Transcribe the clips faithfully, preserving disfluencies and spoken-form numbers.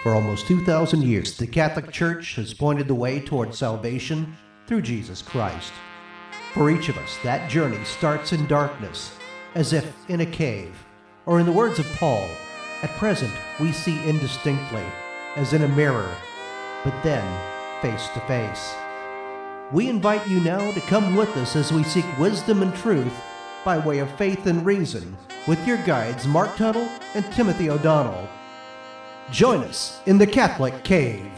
For almost two thousand years, the Catholic Church has pointed the way toward salvation through Jesus Christ. For each of us, that journey starts in darkness, as if in a cave, or in the words of Paul, at present we see indistinctly, as in a mirror, but then face to face. We invite you now to come with us as we seek wisdom and truth by way of faith and reason with your guides Mark Tuttle and Timothy O'Donnell. Join us in the Catholic Cave.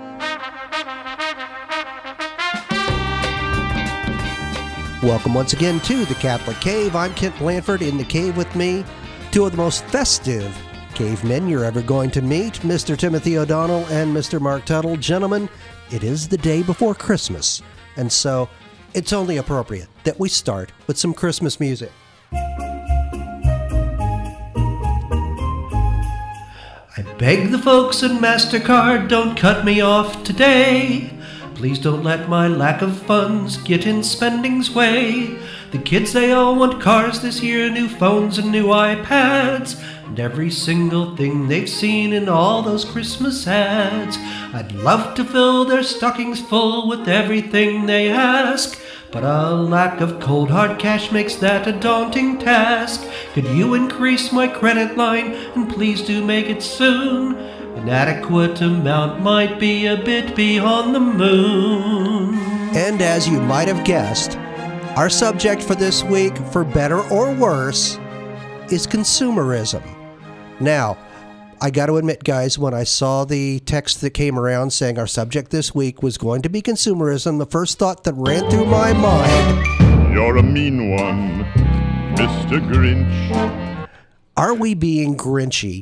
Welcome once again to the Catholic Cave. I'm Kent Blanford. In the cave with me, two of the most festive cavemen you're ever going to meet, Mister Timothy O'Donnell and Mister Mark Tuttle. Gentlemen, it is the day before Christmas, and so it's only appropriate that we start with some Christmas music. I beg the folks at MasterCard, don't cut me off today. Please don't let my lack of funds get in spending's way. The kids, they all want cars this year, new phones and new iPads, and every single thing they've seen in all those Christmas ads. I'd love to fill their stockings full with everything they ask, but a lack of cold hard cash makes that a daunting task. Could you increase my credit line, and please do make it soon? An adequate amount might be a bit beyond the moon. And as you might have guessed, our subject for this week, for better or worse, is consumerism. Now, I got to admit, guys, when I saw the text that came around saying our subject this week was going to be consumerism, the first thought that ran through my mind... You're a mean one, Mister Grinch. Are we being Grinchy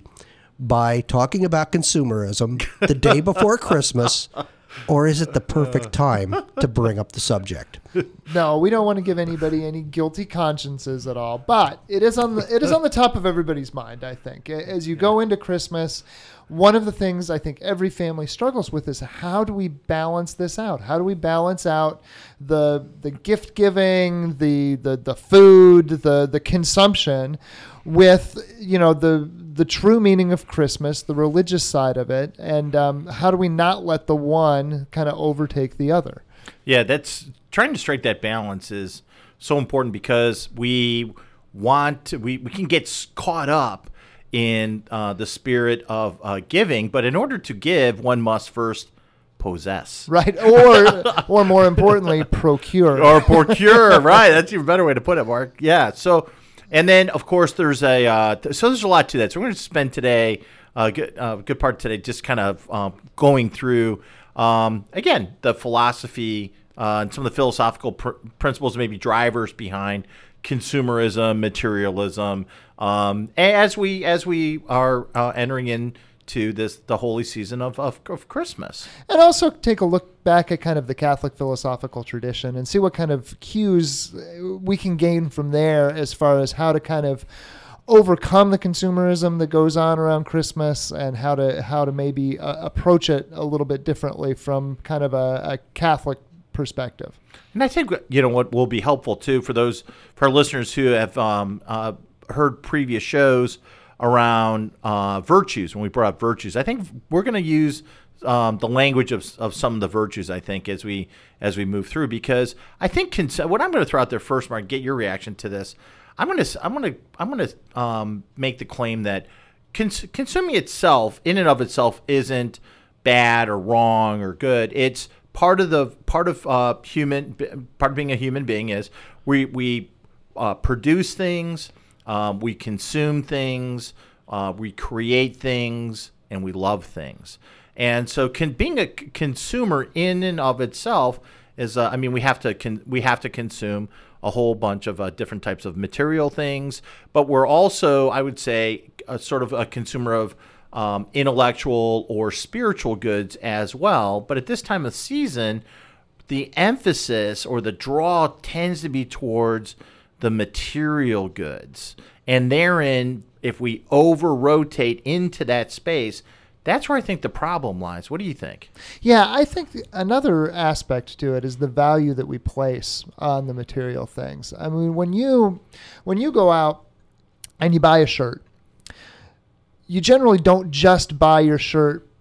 by talking about consumerism the day before Christmas, or is it the perfect time to bring up the subject? No, we don't want to give anybody any guilty consciences at all, but it is on the it is on the top of everybody's mind, I think. As you go into Christmas, one of the things I think every family struggles with is how do we balance this out? How do we balance out the the gift giving, the the the food, the the consumption with, you know, the the true meaning of Christmas, the religious side of it, and um, how do we not let the one kind of overtake the other? Yeah, that's trying to strike that balance is so important because we want to, we, we can get caught up in uh, the spirit of uh, giving, but in order to give, one must first possess. Right, or or more importantly, procure. Or procure, right. That's even a better way to put it, Mark. Yeah, so... And then, of course, there's a uh, th- so there's a lot to that. So we're going to spend today, a uh, good, uh, good part today, just kind of um, going through, um, again, the philosophy uh, and some of the philosophical pr- principles, maybe drivers behind consumerism, materialism, um, as we as we are uh, entering into this the holy season of, of of Christmas. And also take a look back at kind of the Catholic philosophical tradition and see what kind of cues we can gain from there as far as how to kind of overcome the consumerism that goes on around Christmas and how to how to maybe uh, approach it a little bit differently from kind of a, a Catholic perspective. And I think, you know, what will be helpful too for those for our listeners who have um, uh, heard previous shows around uh, virtues, when we brought up virtues, I think we're going to use Um, the language of of some of the virtues, I think, as we as we move through, because I think cons- what I'm going to throw out there first, Mark, get your reaction to this. I'm going to I'm going to I'm going to um, make the claim that cons- consuming itself, in and of itself, isn't bad or wrong or good. It's part of the part of uh, human part of being a human being is we we uh, produce things, um, we consume things, uh, we create things, and we love things. And so, can, being a c- consumer in and of itself is, uh, I mean, we have to con- we have to consume a whole bunch of uh, different types of material things, but we're also, I would say, a sort of a consumer of um, intellectual or spiritual goods as well. But at this time of season, the emphasis or the draw tends to be towards the material goods, and therein, if we over-rotate into that space, that's where I think the problem lies. What do you think? Yeah, I think another aspect to it is the value that we place on the material things. I mean, when you when you go out and you buy a shirt, you generally don't just buy your shirt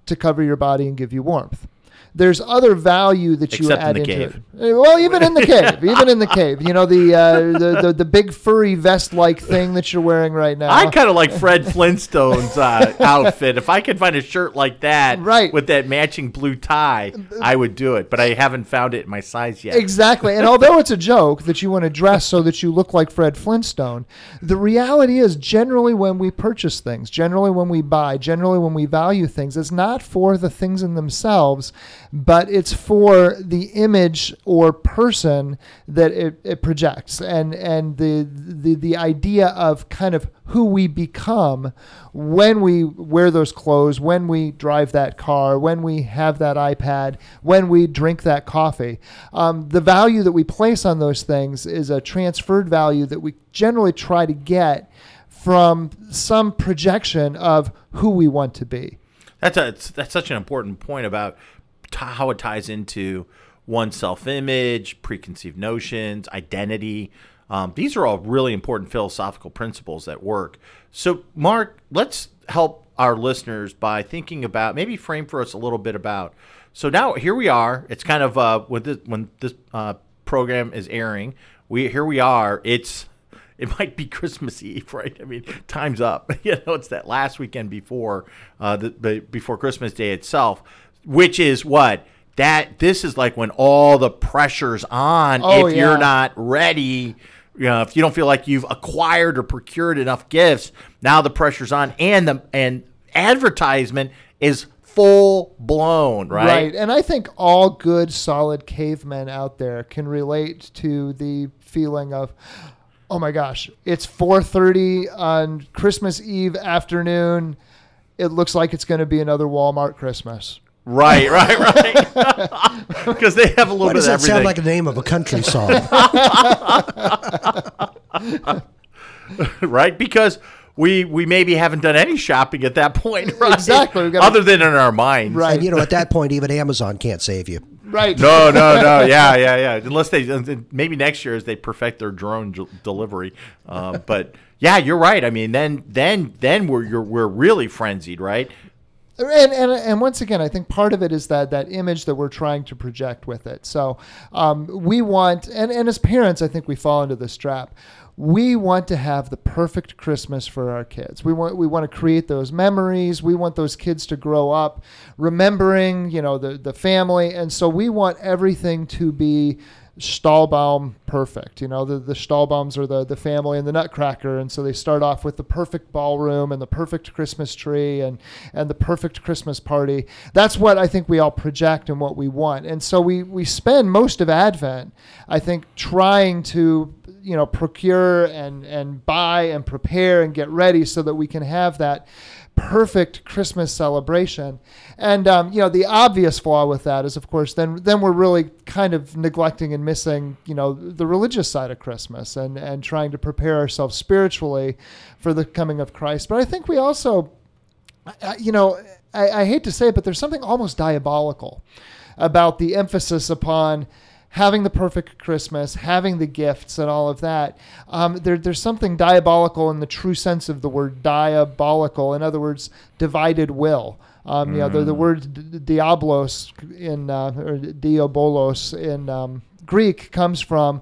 to cover your body and give you warmth. There's other value that you Except add in the into cave. it. Well, even in the cave, even in the cave, you know, the, uh, the the the big furry vest-like thing that you're wearing right now. I kind of like Fred Flintstone's uh, outfit. If I could find a shirt like that Right. with that matching blue tie, I would do it. But I haven't found it in my size yet. Exactly. And although it's a joke that you want to dress so that you look like Fred Flintstone, the reality is generally when we purchase things, generally when we buy, generally when we value things, it's not for the things in themselves, but it's for the image or person that it, it projects, and and the, the the idea of kind of who we become when we wear those clothes, when we drive that car, when we have that iPad, when we drink that coffee. Um, the value that we place on those things is a transferred value that we generally try to get from some projection of who we want to be. That's a, that's such an important point about t- how it ties into one's self-image, preconceived notions, identity. Um, these are all really important philosophical principles that work. So, Mark, let's help our listeners by thinking about, maybe frame for us a little bit about. So now here we are. It's kind of uh, when this, when this uh, program is airing, we here we are. It's it might be Christmas Eve, right? I mean, time's up. You know, it's that last weekend before uh, the before Christmas Day itself, which is what. That this is like when all the pressure's on. Oh, if yeah. you're not ready, you know, if you don't feel like you've acquired or procured enough gifts, now the pressure's on, and the and advertisement is full blown, right? Right. And I think all good, solid cavemen out there can relate to the feeling of, oh my gosh, it's four thirty on Christmas Eve afternoon. It looks like it's going to be another Walmart Christmas. Right, right, right. Because they have a little Why bit does of that everything. sound like the name of a country song? Right? Because we we maybe haven't done any shopping at that point, right? Exactly. We've gotta- Other than in our minds. Right. And, you know, at that point, even Amazon can't save you. Right. No, no, no. Yeah, yeah, yeah. Unless they, maybe next year as they perfect their drone d- delivery. Uh, but yeah, you're right. I mean, then, then, then we're you're, we're really frenzied, right? And, and and once again, I think part of it is that that image that we're trying to project with it. So um, we want, and, and as parents, I think we fall into this trap. We want to have the perfect Christmas for our kids. We want we want to create those memories. We want those kids to grow up remembering, you know, the the family, and so we want everything to be Stahlbaum perfect. You know, the, the Stahlbaums are the, the family and the Nutcracker. And so they start off with the perfect ballroom and the perfect Christmas tree and, and the perfect Christmas party. That's what I think we all project and what we want. And so we, we spend most of Advent, I think, trying to, you know, procure and, and buy and prepare and get ready so that we can have that perfect Christmas celebration. And, um, you know, the obvious flaw with that is, of course, then then we're really kind of neglecting and missing, you know, the religious side of Christmas and, and trying to prepare ourselves spiritually for the coming of Christ. But I think we also, you know, I, I hate to say it, but there's something almost diabolical about the emphasis upon having the perfect Christmas, having the gifts and all of that. Um, there, there's something diabolical in the true sense of the word diabolical. In other words, divided will. Um, you know, the, the word di- diablos in, uh, or diabolos in um, Greek comes from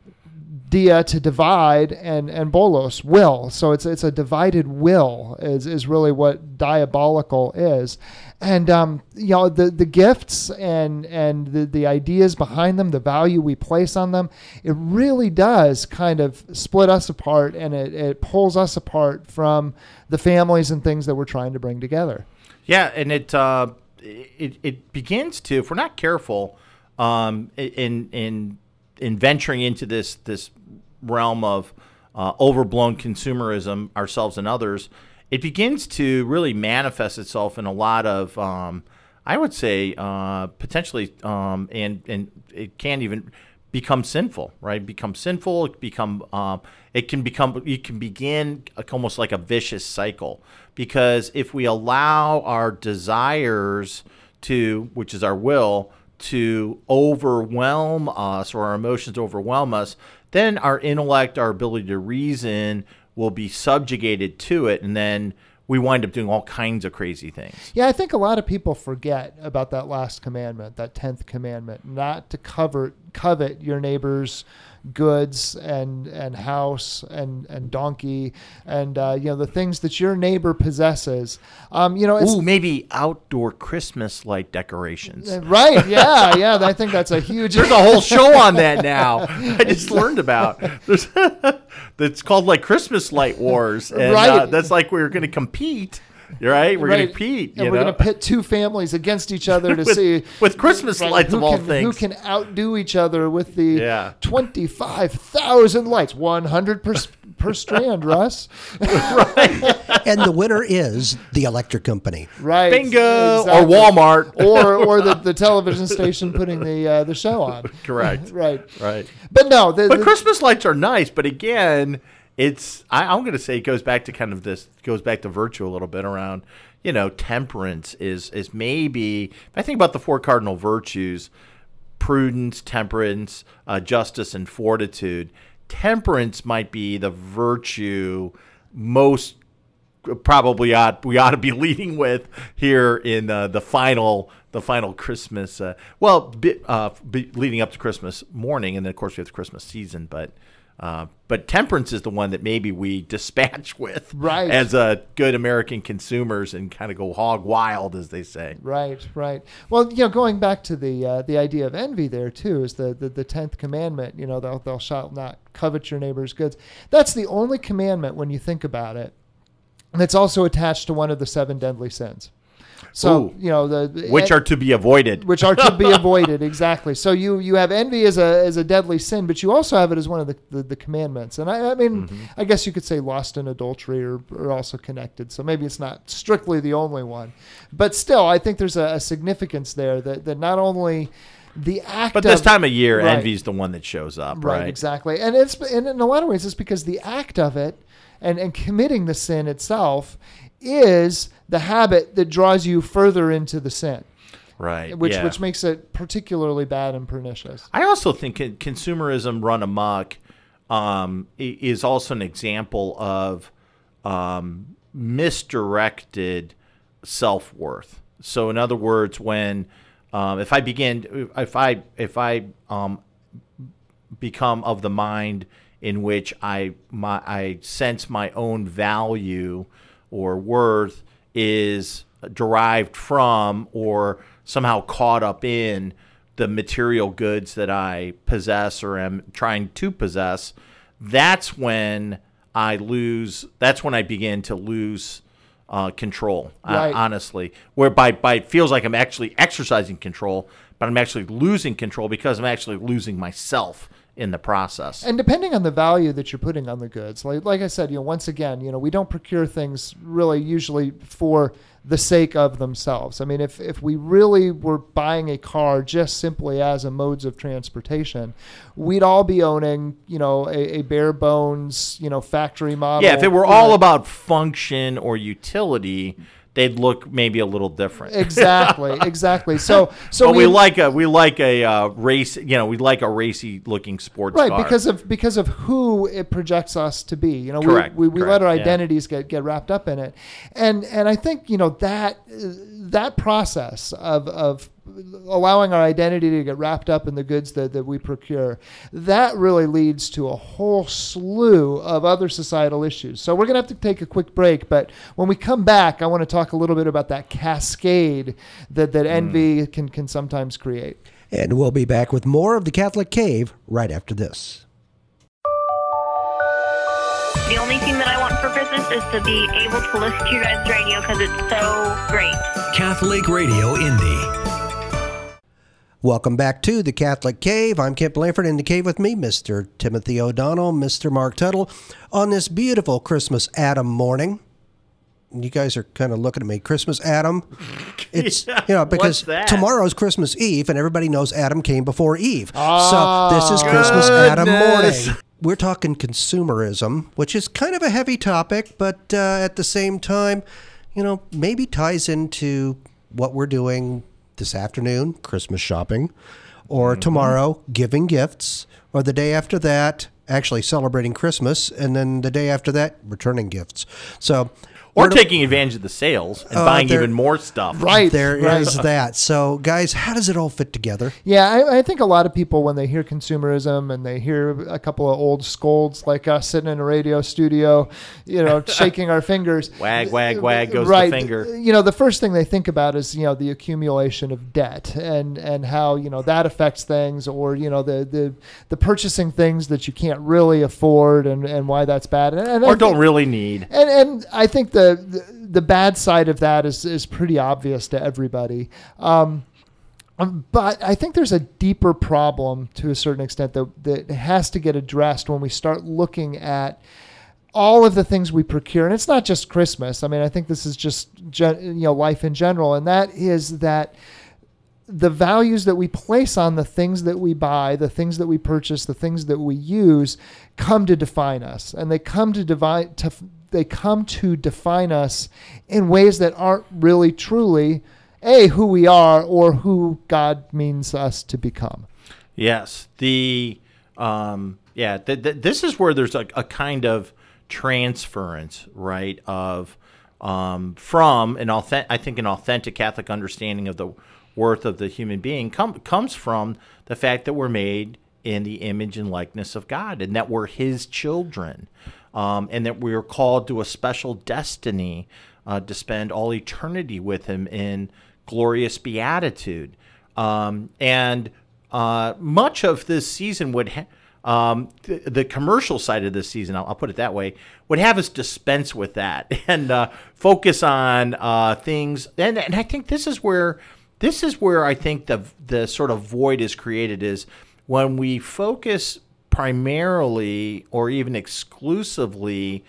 dia, to divide, and, and bolos, will. So it's it's a divided will is, is really what diabolical is. And, um, you know, the, the gifts and, and the, the ideas behind them, the value we place on them, it really does kind of split us apart, and it, it pulls us apart from the families and things that we're trying to bring together. Yeah, and it uh, it it begins to, if we're not careful, um, in in in venturing into this this realm of uh, overblown consumerism, ourselves and others, it begins to really manifest itself in a lot of, um, I would say, uh, potentially, um, and and it can even become sinful, right? Become sinful. It become um, it can become you can begin almost like a vicious cycle, because if we allow our desires to, which is our will, to overwhelm us, or our emotions overwhelm us, then our intellect, our ability to reason, will be subjugated to it, and then we wind up doing all kinds of crazy things. Yeah, I think a lot of people forget about that last commandment, that tenth commandment, not to cover, covet your neighbor's goods and and house and and donkey and uh, you know, the things that your neighbor possesses. Um, you know, it's, Ooh, maybe outdoor Christmas light decorations. right? Yeah, yeah. I think that's a huge. There's a whole show on that now. I just learned about. There's, it's called like Christmas Light Wars, and Right. uh, that's like we're going to compete. Right? We're going Right. to compete. and you we're know? going to pit two families against each other to With- see with Christmas right, lights who of all can, things. Who can outdo each other with the Yeah. twenty-five thousand lights, one hundred per per strand, Russ. And the winner is the electric company. Right? Bingo! exactly. Or Walmart. or or the, the television station putting the uh, the show on. Correct. Right. Right. But no, the, But the- Christmas lights are nice. But again, it's I, I'm going to say it goes back to kind of this goes back to virtue a little bit around, you know, temperance is is maybe if I think about the four cardinal virtues, prudence, temperance, uh, justice, and fortitude. Temperance might be the virtue most probably ought we ought to be leading with here in uh, the final the final Christmas. Uh, well, bi- uh, bi- leading up to Christmas morning, and then of course we have the Christmas season. But uh, but temperance is the one that maybe we dispatch with Right. as uh, good American consumers and kind of go hog wild, as they say. Right, right. Well, you know, going back to the uh, the idea of envy there too is the the, the tenth commandment. You know, thou, thou shalt not covet your neighbor's goods. That's the only commandment when you think about it, and it's also attached to one of the seven deadly sins. So Ooh. you know the Which are to be avoided. which are to be avoided, exactly. So you you have envy as a as a deadly sin, but you also have it as one of the, the, the commandments. And I, I mean, Mm-hmm. I guess you could say lust and adultery are, are also connected. So maybe it's not strictly the only one, but still, I think there's a, a significance there that, that not only the act But this of, time of year, Right. envy's the one that shows up, right, right? exactly, and it's and in a lot of ways it's because the act of it and and committing the sin itself is the habit that draws you further into the sin. Right. Which yeah. which makes it particularly bad and pernicious. I also think con- consumerism run amok um, i- is also an example of um, misdirected self-worth. So, in other words, when um, if I begin, if I if I um, become of the mind in which I my I sense my own value or worth is derived from or somehow caught up in the material goods that I possess or am trying to possess, that's when I lose, that's when I begin to lose uh, control, Right. uh, honestly. Whereby by, it feels like I'm actually exercising control, but I'm actually losing control because I'm actually losing myself in the process. And depending on the value that you're putting on the goods, like like I said, you know, once again, you know, we don't procure things really usually for the sake of themselves. I mean, if if we really were buying a car just simply as a modes of transportation, we'd all be owning, you know, a, a bare bones, you know, factory model. Yeah, if it were you all know. about function or utility, they'd look maybe a little different. exactly, exactly. So so but we, like a we like a uh, race, you know, we like a racy looking sports right car. because of because of who it projects us to be. You know, Correct, we we, we correct, let our yeah. identities get, get wrapped up in it, and and I think you know that that process of of allowing our identity to get wrapped up in the goods that, that we procure, that really leads to a whole slew of other societal issues. So we're going to have to take a quick break, but when we come back, I want to talk a little bit about that cascade that, that envy can, can sometimes create. And we'll be back with more of the Catholic Cave right after this. The only thing that I want for Christmas is to be able to listen to your guys' radio because it's so great. Catholic Radio Indy. Welcome back to the Catholic Cave. I'm Kip Blanford. In the cave with me, Mister Timothy O'Donnell, Mister Mark Tuttle, on this beautiful Christmas Adam morning. You guys are kind of looking at me. Christmas Adam. It's, Yeah, you know, because what's that? tomorrow's Christmas Eve, and everybody knows Adam came before Eve. Ah, so this is Christmas Adam goodness. morning. We're talking consumerism, which is kind of a heavy topic, but uh, at the same time, you know, maybe ties into what we're doing this afternoon, Christmas shopping, or Mm-hmm. tomorrow, giving gifts, or the day after that, actually celebrating Christmas, and then the day after that, returning gifts. So, Or Where do- taking advantage of the sales and Uh, buying there- even more stuff. Right. There is right. that. So, guys, how does it all fit together? Yeah, I, I think a lot of people, when they hear consumerism and they hear a couple of old scolds like us sitting in a radio studio, you know, shaking our fingers. Wag, wag, wag goes right. the finger. You know, the first thing they think about is, you know, the accumulation of debt and, and how, you know, that affects things, or, you know, the, the, the purchasing things that you can't really afford and, and why that's bad. And, and I Or think- don't really need. And and I think the, the the bad side of that is is pretty obvious to everybody. Um, um, but I think there's a deeper problem to a certain extent that that has to get addressed when we start looking at all of the things we procure. And it's not just Christmas. I mean, I think this is just gen, you know life in general, and that is that the values that we place on the things that we buy, the things that we purchase, the things that we use, come to define us, and they come to divide to they come to define us in ways that aren't really truly a who we are or who God means us to become. Yes. The um, yeah. Th- th- this is where there's a, a kind of transference, right? Of um, from an authentic, I think, an authentic Catholic understanding of the worth of the human being com- comes from the fact that we're made in the image and likeness of God, and that we're His children, um, and that we are called to a special destiny uh, to spend all eternity with Him in glorious beatitude. Um, and uh, much of this season would, ha- um, th- the commercial side of this season, I'll, I'll put it that way, would have us dispense with that and uh, focus on uh, things. And, and I think this is where this is where I think the the sort of void is created, is when we focus primarily or even exclusively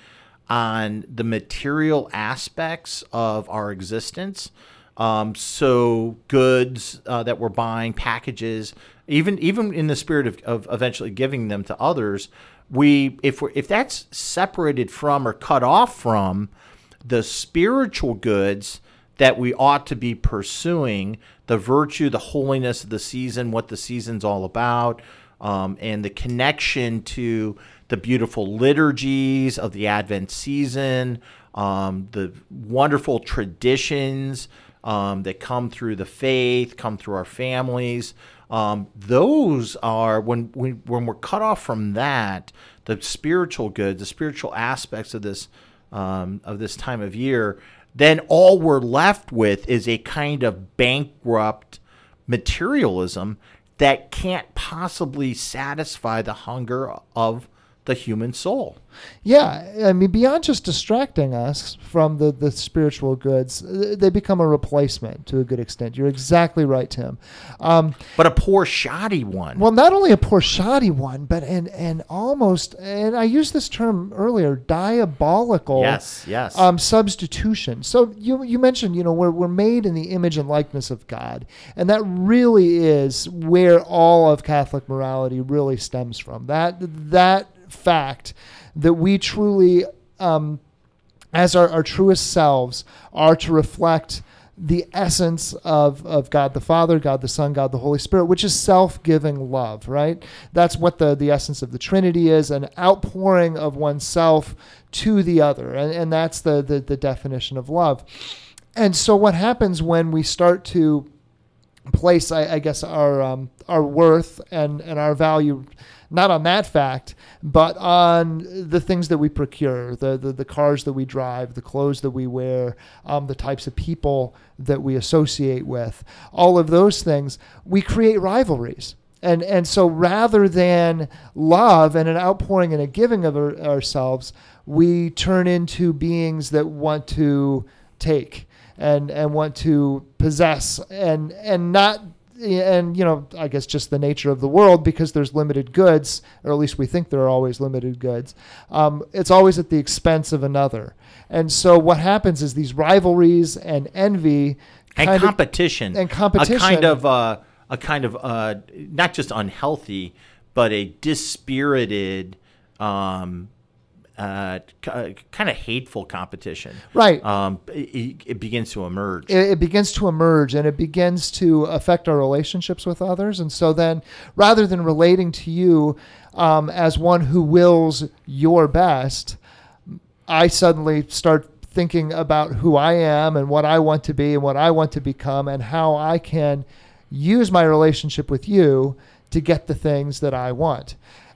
on the material aspects of our existence. Um, so goods uh, that we're buying, packages, even even in the spirit of, of eventually giving them to others, we if we if that's separated from or cut off from the spiritual goods that we ought to be pursuing, the virtue, the holiness of the season, what the season's all about, um, and the connection to the beautiful liturgies of the Advent season, um, the wonderful traditions um, that come through the faith, come through our families. Um, those are, when, when when we're cut off from that, the spiritual goods, the spiritual aspects of this um, of this time of year, then all we're left with is a kind of bankrupt materialism that can't possibly satisfy the hunger of the human soul. Yeah, I mean, beyond just distracting us from the, the spiritual goods, they become a replacement to a good extent. You're exactly right, Tim. Um, But a poor, shoddy one. well, not only a poor shoddy one, but an, an almost, and I used this term earlier, diabolical yes, yes. um, substitution. So you you mentioned, you know, we're, we're made in the image and likeness of God. And that really is where all of Catholic morality really stems from. That, that fact that we truly, um, as our, our truest selves, are to reflect the essence of, of God the Father, God the Son, God the Holy Spirit, which is self-giving love, right? That's what the, the essence of the Trinity is, an outpouring of oneself to the other. And, and that's the, the, the definition of love. And so what happens when we start to place, I, I guess, our um, our worth and, and our value not on that fact, but on the things that we procure, the, the, the cars that we drive, the clothes that we wear, um, the types of people that we associate with, all of those things, we create rivalries. And and so rather than love and an outpouring and a giving of our, ourselves, we turn into beings that want to take and, and want to possess and and not and, you know, I guess just the nature of the world, because there's limited goods, or at least we think there are always limited goods. Um, it's always at the expense of another. And so what happens is these rivalries and envy and competition. Of, and competition. A kind of, uh, a kind of uh, not just unhealthy, but a dispirited, um, Uh, c- kind of hateful competition, right? Um, it, it begins to emerge. It, it begins to emerge, and it begins to affect our relationships with others. And so then, rather than relating to you um, as one who wills your best, I suddenly start thinking about who I am and what I want to be and what I want to become and how I can use my relationship with you to get the things that I want.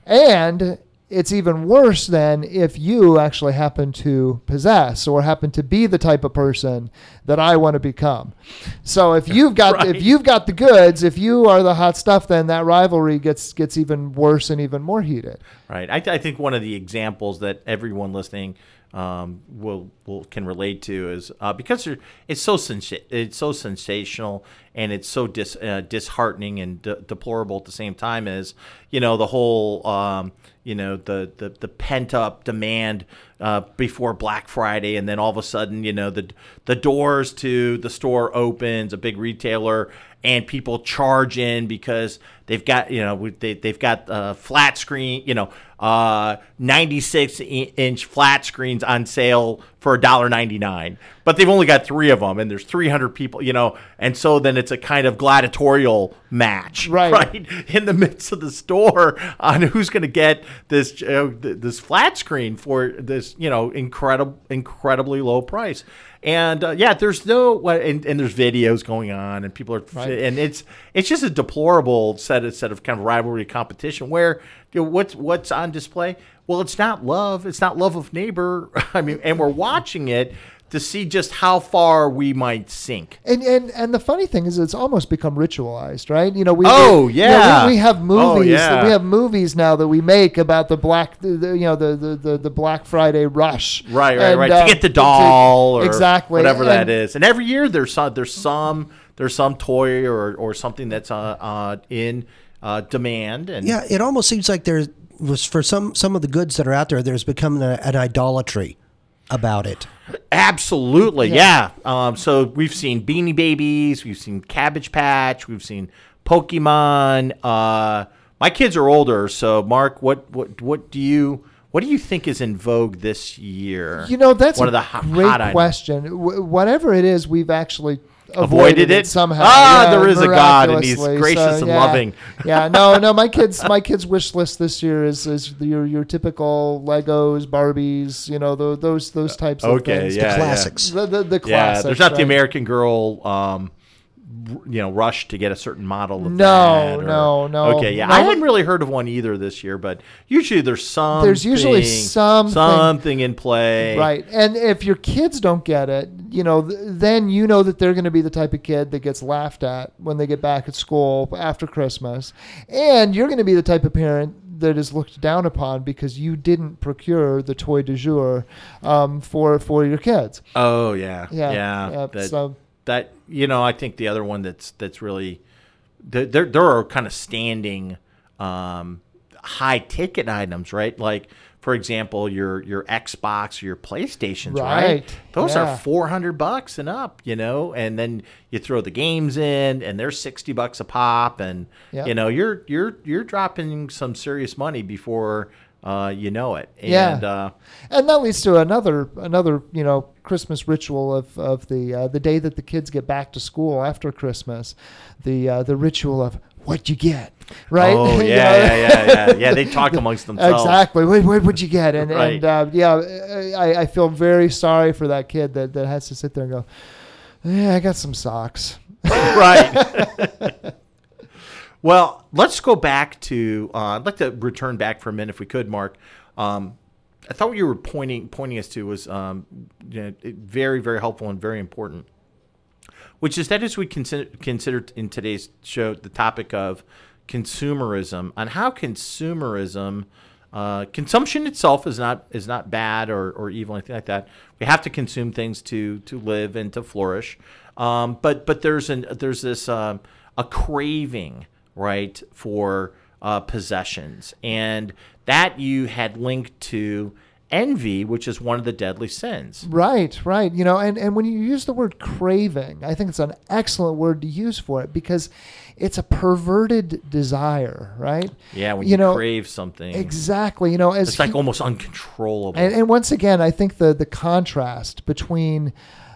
And it's even worse than if you actually happen to possess or happen to be the type of person that I want to become. So if you've got Right. if you've got the goods, if you are the hot stuff, then that rivalry gets gets even worse and even more heated. Right. I, I think one of the examples that everyone listening um, will will can relate to is uh, because they're- it's so sensa- it's so sensational and it's so dis, uh, disheartening and de- deplorable at the same time as you know the whole um, you know the the, the pent up demand uh, before Black Friday, and then all of a sudden you know the the doors to the store opens, a big retailer, and people charge in because they've got you know they they've got uh, flat screen you know uh, ninety-six inch flat screens on sale for a dollar ninety-nine, but they've only got three of them, and there's three hundred people, you know, and so then it's a kind of gladiatorial match, Right. right, in the midst of the store on who's going to get this uh, th- this flat screen for this, you know, incredible, incredibly low price. And uh, yeah, there's no, and, and there's videos going on, and people are, Right. and it's it's just a deplorable set of set of kind of rivalry competition where you know, what's what's on display. Well, it's not love. It's not love of neighbor. I mean, and we're watching it to see just how far we might sink. And and and the funny thing is, it's almost become ritualized, right? You know, we Oh, we, you know, yeah. we, we have Oh, movies. yeah. We have movies now that we make about the black, the, the, you know, the, the, the, the Black Friday rush. Right, right, And, right. uh, to get the doll or exactly whatever that And- is. And every year there's some, there's some there's some toy or, or something that's uh, uh, in uh, demand. And Yeah, it almost seems like there was for some some of the goods that are out there, there's become a, an idolatry about it. Absolutely, yeah. Um, so we've seen Beanie Babies, we've seen Cabbage Patch, we've seen Pokemon. Uh, my kids are older, so Mark, what, what, what do you what do you think is in vogue this year? You know, that's one a of the ho- great hot items. question. W- whatever it is, we've actually avoided, Avoided it? somehow. Ah, Yeah, there is a God, and He's miraculously. gracious and yeah. loving. Yeah, no, no. My kids, my kids' wish list this year is is your your typical Legos, Barbies, you know, those those those types of Okay, things. yeah, yeah. Classics. The the, the Yeah, classics. there's not the right? American Girl, um, r- you know, rush to get a certain model of No, that. or- no, no. Okay, yeah, No. I hadn't really heard of one either this year, but usually there's some. There's usually something- something in play. Right. And if your kids don't get it, you know, th- then you know that they're going to be the type of kid that gets laughed at when they get back at school after Christmas. And you're going to be the type of parent that is looked down upon because you didn't procure the toy du jour um, for for your kids. Oh yeah, Yeah. yeah. yeah, that, so that you know, I think the other one that's that's really there there, there are kind of standing um, high ticket items, right? Like for example, your your Xbox or your PlayStations, right? Right, Those yeah. are four hundred bucks and up, you know, and then you throw the games in, and they're sixty bucks a pop, and Yep. you know you're you're you're dropping some serious money before uh, you know it. Yeah. And, uh, and that leads to another another you know Christmas ritual of of the uh, the day that the kids get back to school after Christmas, the uh, the ritual of what'd you get, right? Oh You yeah, know? yeah, yeah, yeah, yeah. They talk amongst themselves. Exactly. What, what would you get? And Right. and uh, yeah, I, I feel very sorry for that kid that, that has to sit there and go, yeah, I got some socks. Right. Well, let's go back to. Uh, I'd like to return back for a minute, if we could, Mark. Um, I thought what you were pointing pointing us to was um, you know, very, very helpful and very important. Which is that as we consider, consider in today's show the topic of consumerism and how consumerism, uh, consumption itself is not is not bad or, or evil, anything like that. We have to consume things to to live and to flourish, um, but but there's an there's this um, a craving, right, for uh, possessions, and that you had linked to envy, which is one of the deadly sins. Right, right. You know, and, and when you use the word craving, I think it's an excellent word to use for it because it's a perverted desire, right? Yeah, when You you, know, crave something, Exactly. You know, as it's like hu- almost uncontrollable. And, and once again, I think the the contrast between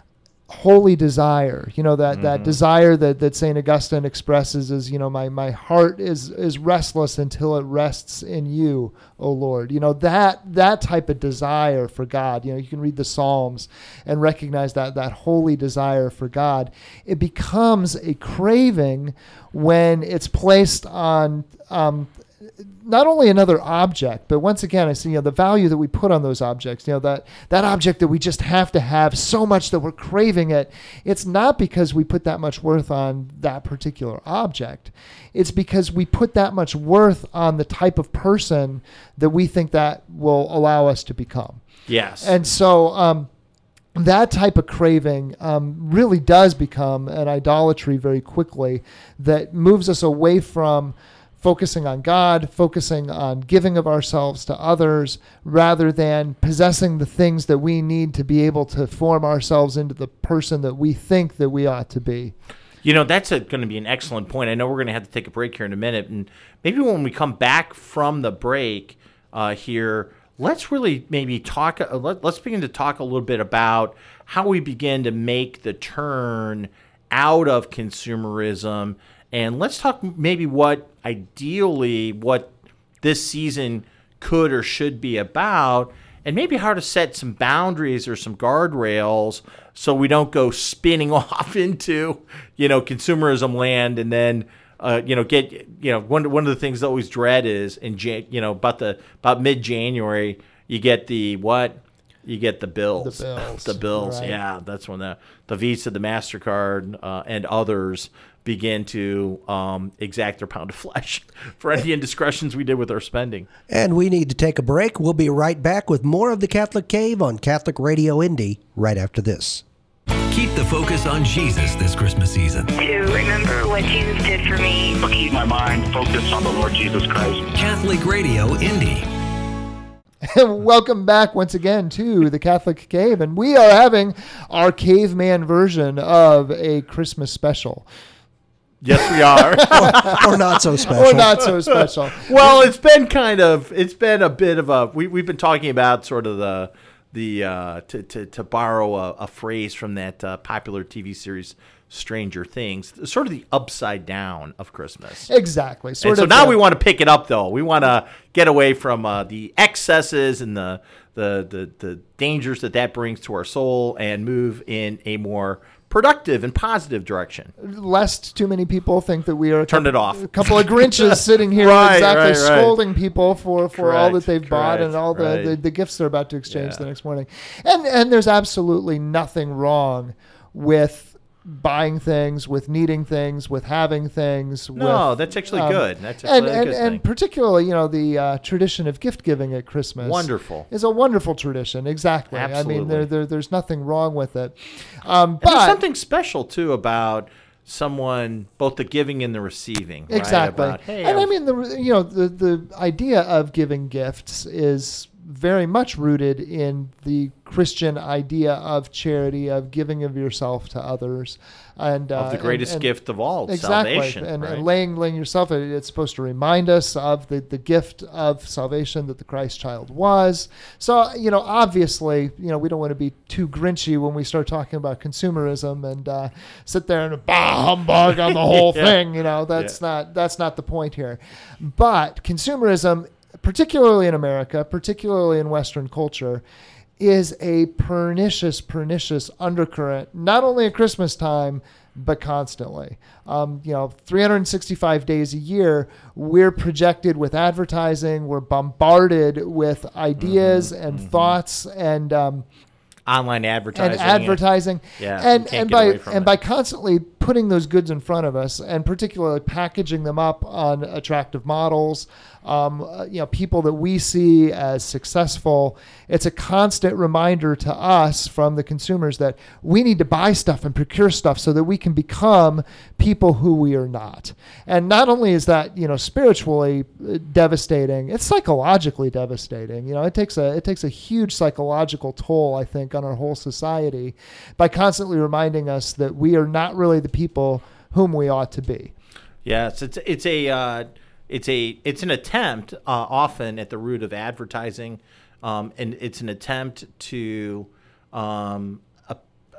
holy desire, you know, that, mm-hmm. that desire that, that Saint Augustine expresses is, you know, my, my heart is, is restless until it rests in you, O Lord. You know, that, that type of desire for God, you know, you can read the Psalms and recognize that, that holy desire for God. It becomes a craving when it's placed on, um, not only another object, but once again, I see, you know, the value that we put on those objects, you know, that, that object that we just have to have so much that we're craving it. It's not because we put that much worth on that particular object. It's because we put that much worth on the type of person that we think that will allow us to become. Yes. And so, um, that type of craving um, really does become an idolatry very quickly that moves us away from focusing on God, focusing on giving of ourselves to others, rather than possessing the things that we need to be able to form ourselves into the person that we think that we ought to be. You know, that's going to be an excellent point. I know we're going to have to take a break here in a minute, and maybe when we come back from the break uh, here, let's really maybe talk, uh, let, let's begin to talk a little bit about how we begin to make the turn out of consumerism. And let's talk maybe what ideally what this season could or should be about, and maybe how to set some boundaries or some guardrails so we don't go spinning off into, you know, consumerism land and then, uh, you know, get, you know, one one of the things I always dread is in, Jan- you know, about the about mid-January, you get the what? You get the bills. The bills. the bills. Right. Yeah, that's when the the Visa, the MasterCard, uh, and others begin to um, exact their pound of flesh for any indiscretions we did with our spending. And we need to take a break. We'll be right back with more of the Catholic Cave on Catholic Radio Indy right after this. Keep the focus on Jesus this Christmas season. To remember what Jesus did for me. I'll keep my mind focused on the Lord Jesus Christ. Catholic Radio Indy. Welcome back once again to the Catholic Cave, and we are having our caveman version of a Christmas special. Yes, we are. or, or not so special. Or not so special. Well, it's been kind of, it's been a bit of a, we, we've been talking about sort of the, the uh, to, to, to borrow a, a phrase from that uh, popular T V series, Stranger Things, sort of the upside down of Christmas. Exactly. Sort and so of now the, we want to pick it up, though. We want to get away from uh, the excesses and the, the the the dangers that that brings to our soul and move in a more productive and positive direction. Lest too many people think that we are a Turn couple, it off. A couple of Grinches sitting here Right, exactly right, right. scolding people for, for all that Correct, they've bought correct, and all the, right. the, the gifts they're about to exchange Yeah. the next morning. And and there's absolutely nothing wrong with buying things, with needing things, with having things. No, with, that's actually um, good. That's and actually a and, good and thing. particularly, you know, the uh, tradition of gift giving at Christmas. Wonderful. Is a wonderful tradition. Exactly. I mean, Absolutely. there, there there's nothing wrong with it. Um, And but there's something special, too, about someone, both the giving and the receiving. Right? Exactly. About, hey, and I I'm- mean, the you know the the idea of giving gifts is very much rooted in the Christian idea of charity, of giving of yourself to others, and of the uh, greatest and, and gift of all, exactly, salvation. and, right? and laying laying yourself. It's supposed to remind us of the the gift of salvation that the Christ child was. So you know, obviously, you know, we don't want to be too grinchy when we start talking about consumerism and uh, sit there and bah humbug on the whole Yeah. thing. You know, that's Yeah. not that's not the point here. But consumerism, particularly in America, particularly in Western culture, is a pernicious, pernicious undercurrent, not only at Christmas time, but constantly. Um, you know, three hundred sixty-five days a year, we're projected with advertising, we're bombarded with ideas Mm-hmm, and mm-hmm. thoughts and um, Online advertising. and advertising, Yeah, and you can't and get by away from and it. by constantly putting those goods in front of us, and particularly packaging them up on attractive models, um, uh, you know, people that we see as successful. It's a constant reminder to us from the consumers that we need to buy stuff and procure stuff so that we can become people who we are not. And not only is that, you know, spiritually uh, devastating, it's psychologically devastating. You know, it takes a it takes a huge psychological toll, I think, on our whole society by constantly reminding us that we are not really the people whom we ought to be. Yes, it's it's a uh, it's a it's an attempt uh, often at the root of advertising, um, and it's an attempt to um, uh,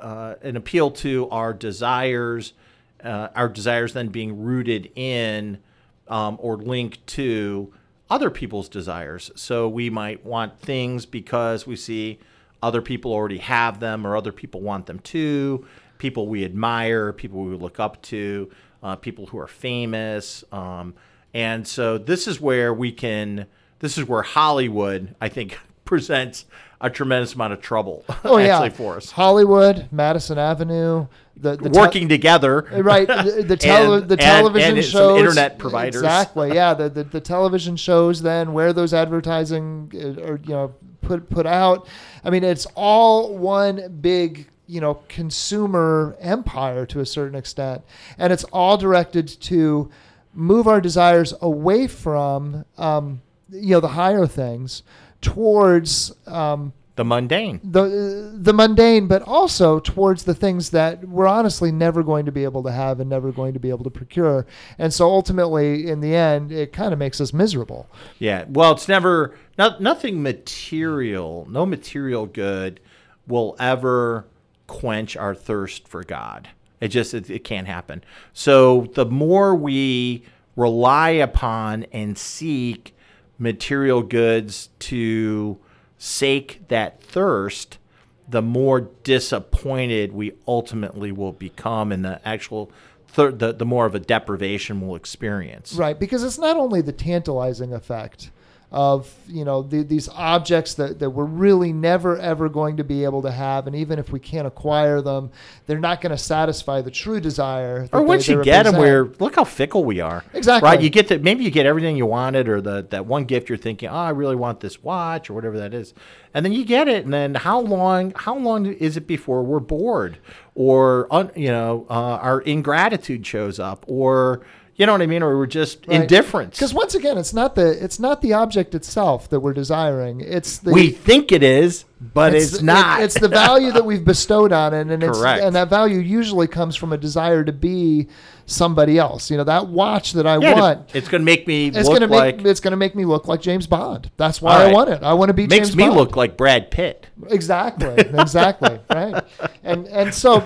uh, an appeal to our desires, uh, our desires then being rooted in um, or linked to other people's desires. So we might want things because we see other people already have them, or other people want them too, people we admire, people we look up to, uh, people who are famous. Um, and so this is where we can, this is where Hollywood, I think, presents a tremendous amount of trouble oh, actually yeah. for us. Hollywood, Madison Avenue, the, the working te- together, right? The, the, tele- and, the television and, and shows, some internet providers, exactly. Yeah, the, the the television shows then where those advertising uh, are, you know, put put out. I mean, it's all one big, you know, consumer empire to a certain extent, and it's all directed to move our desires away from, um, you know, the higher things towards um, the mundane, the the mundane, but also towards the things that we're honestly never going to be able to have and never going to be able to procure. And so ultimately, in the end, it kind of makes us miserable. Yeah. Well, it's never, not, nothing material, no material good will ever quench our thirst for God. It just, it, it can't happen. So the more we rely upon and seek material goods to sake that thirst, the more disappointed we ultimately will become, and the actual thir- the, the more of a deprivation we'll experience. Right, because it's not only the tantalizing effect of, you know, the, these objects that, that we're really never, ever going to be able to have. And even if we can't acquire them, they're not going to satisfy the true desire. Or once they, you they get them, represent. we're, look how fickle we are. Exactly. Right? You get the, maybe you get everything you wanted, or the that one gift you're thinking, oh, I really want this watch or whatever that is. And then you get it. And then how long, how long is it before we're bored, or, un, you know, uh, our ingratitude shows up, or, you know what I mean? Or we're just Right. indifference. Because once again, it's not the it's not the object itself that we're desiring. It's the We think it is, but it's, it- not. it's the value that we've bestowed on it, and it's Correct. and that value usually comes from a desire to be somebody else. You know, that watch that I Yeah, want. it's going to make me It's look gonna like. make it's gonna make me look like James Bond. That's why All I right. want it. I want to be makes James me Bond. look like Brad Pitt. Exactly. Exactly. Right. And and so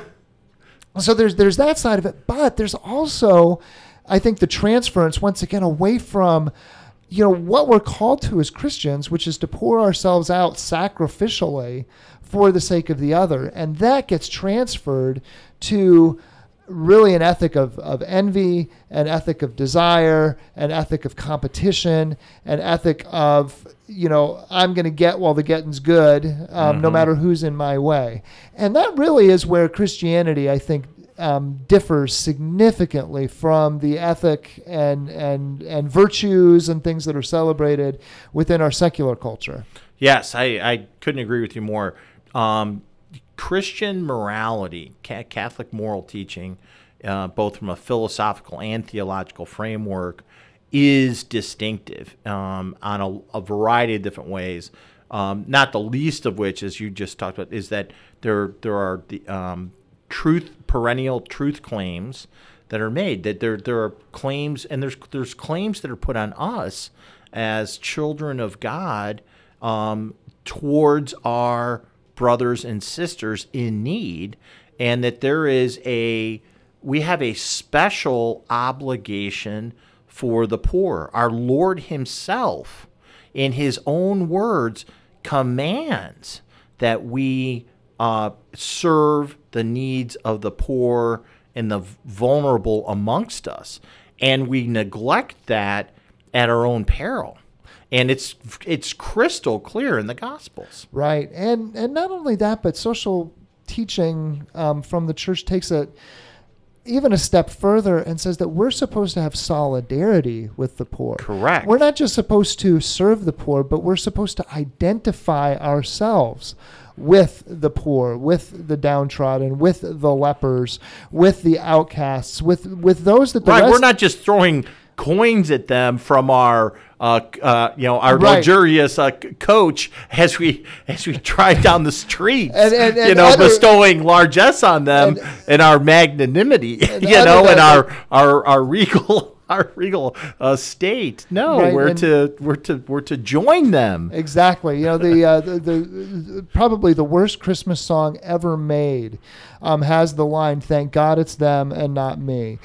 so there's there's that side of it, but there's also, I think, the transference once again away from, you know, what we're called to as Christians, which is to pour ourselves out sacrificially for the sake of the other. And that gets transferred to really an ethic of, of envy, an ethic of desire, an ethic of competition, an ethic of, you know, I'm going to get while the getting's good, um, no matter who's in my way. And that really is where Christianity, I think, um, differs significantly from the ethic and, and, and virtues and things that are celebrated within our secular culture. Yes, I, I couldn't agree with you more. Um, Christian morality, ca- Catholic moral teaching, uh, both from a philosophical and theological framework, is distinctive um, on a, a variety of different ways. Um, not the least of which, as you just talked about, is that there there are the um, truth perennial truth claims that are made. That there there are claims, and there's there's claims that are put on us as children of God um, towards our brothers and sisters in need, and that there is a we have a special obligation for the poor. Our Lord himself, in his own words, commands that we uh, serve the needs of the poor and the vulnerable amongst us, and we neglect that at our own peril. And it's it's crystal clear in the Gospels. Right. And and not only that, but social teaching um, from the church takes it even a step further and says that we're supposed to have solidarity with the poor. Correct. We're not just supposed to serve the poor, but we're supposed to identify ourselves with the poor, with the downtrodden, with the lepers, with the outcasts, with with those that the Right, rest... we're not just throwing coins at them from our, uh, uh, you know, our Right. luxurious uh, c- coach as we as we drive down the street, And- and- you and know, other- bestowing largesse on them and- and our magnanimity, you other know, than- and our our our regal our regal uh, state. No, Right, we're and- to we're to we're to join them. Exactly. You know, the, uh, the, the probably the worst Christmas song ever made um, has the line, "Thank God it's them and not me."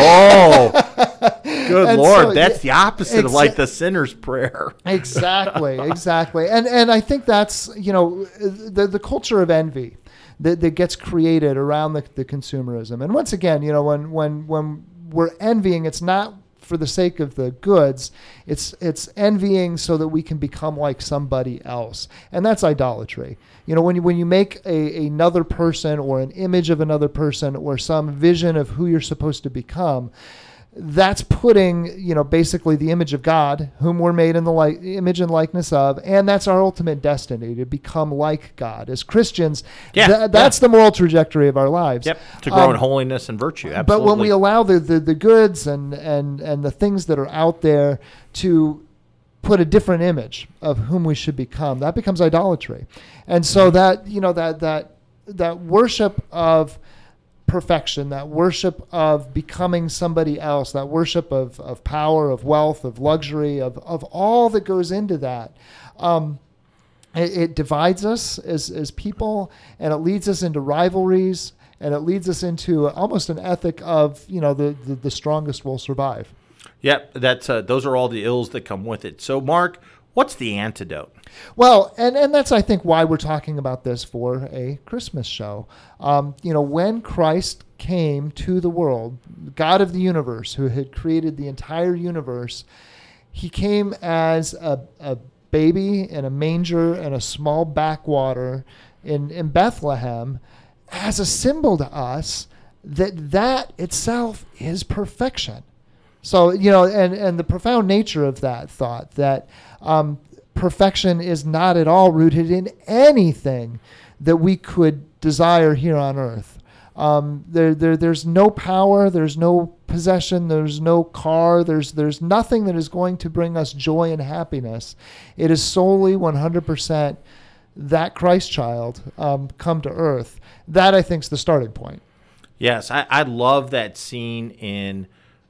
Oh, good And Lord, so, that's yeah, the opposite of like exa- the sinner's prayer. Exactly, exactly. And and I think that's, you know, the the culture of envy that, that gets created around the, the consumerism. And once again, you know, when when when we're envying, it's not for the sake of the goods. It's it's envying so that we can become like somebody else. And that's idolatry. You know, when you when you make a another person or an image of another person or some vision of who you're supposed to become, that's putting, you know, basically the image of God, whom we're made in the like, image and likeness of, and that's our ultimate destiny, to become like God. As Christians, Yeah, th- that's yeah. the moral trajectory of our lives. Yep, to grow Um, in holiness and virtue. Absolutely. But when we allow the, the, the goods and, and, and the things that are out there to put a different image of whom we should become, that becomes idolatry. And so that, you know, that that that worship of perfection, that worship of becoming somebody else, that worship of, of power, of wealth, of luxury, of, of all that goes into that, um, it, it divides us as, as people, and it leads us into rivalries, and it leads us into almost an ethic of, you know, the, the, the strongest will survive. Yep, that's uh, those are all the ills that come with it. So, Mark, what's the antidote? Well, and, and that's, I think, why we're talking about this for a Christmas show. Um, you know, when Christ came to the world, God of the universe, who had created the entire universe, he came as a, a baby in a manger in a small backwater in, in Bethlehem as a symbol to us that that itself is perfection. So, you know, and, and the profound nature of that thought that um, perfection is not at all rooted in anything that we could desire here on earth. Um, there, there, there's no power, there's no possession, there's no car, there's, there's nothing that is going to bring us joy and happiness. It is solely one hundred percent that Christ child um, come to earth. That, I think, is the starting point. Yes, I, I love that scene in